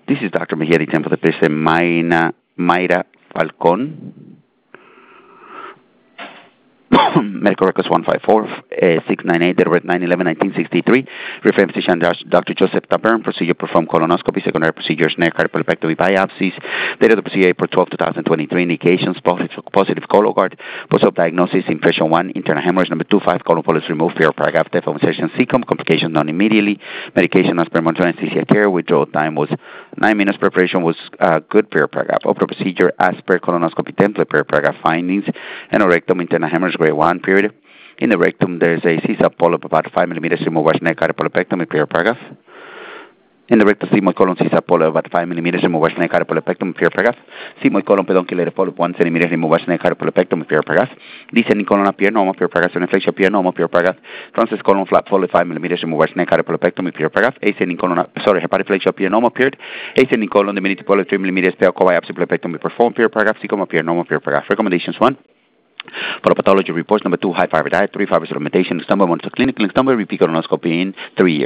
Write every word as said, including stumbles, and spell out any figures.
This is Doctor Mejia, the Temple of the Patient, Mayra, Mayra Falcon. Medical records one five four six nine eight, date of birth nine eleven nineteen sixty-three. Referring physician Doctor Joseph Tabern. Procedure performed colonoscopy. Secondary procedures snare cardiopulmonectomy biopsies. Date of the procedure April twelfth, twenty twenty-three. Indications positive, positive Cologuard. Post-op diagnosis impression one, internal hemorrhage. Number two, five colon polyps removed. Fear paragraph death of insertion cecum. Complications non immediately. Medication as per monitoring anesthesia care. Withdrawal time was nine minutes. Preparation was uh, good. Fear paragraph. Open procedure as per colonoscopy template. Fear paragraph findings. Anorectum, internal hemorrhage grade one period. In the rectum, there's a C S A P polyp about five millimeters removed by neck cardiopulmonectomy, period paragraph. In the rectal sigmoid colon C S A P polyp about five millimeters removed by neck cardiopulmonectomy, period paragraph. Sigmoid colon pedunculated polyp one centimeter removed by neck cardiopulmonectomy, period paragraph. Descending colon appear normal, period paragraph. Inflection appear normal, period paragraph. Transverse colon flap polyp five millimeters removed by neck cardiopulmonectomy, period paragraph. Ascending colon, sorry, hepatic flexure appear normal, period. Ascending colon diminutive polyp three millimeters, period biopsy pulmonectomy performed, period paragraph. Cecum appear normal, period paragraph. Recommendations one. For the pathology reports, number two, high fiber diet, three fiber supplementation, number one, so clinical number, repeat colonoscopy in three years.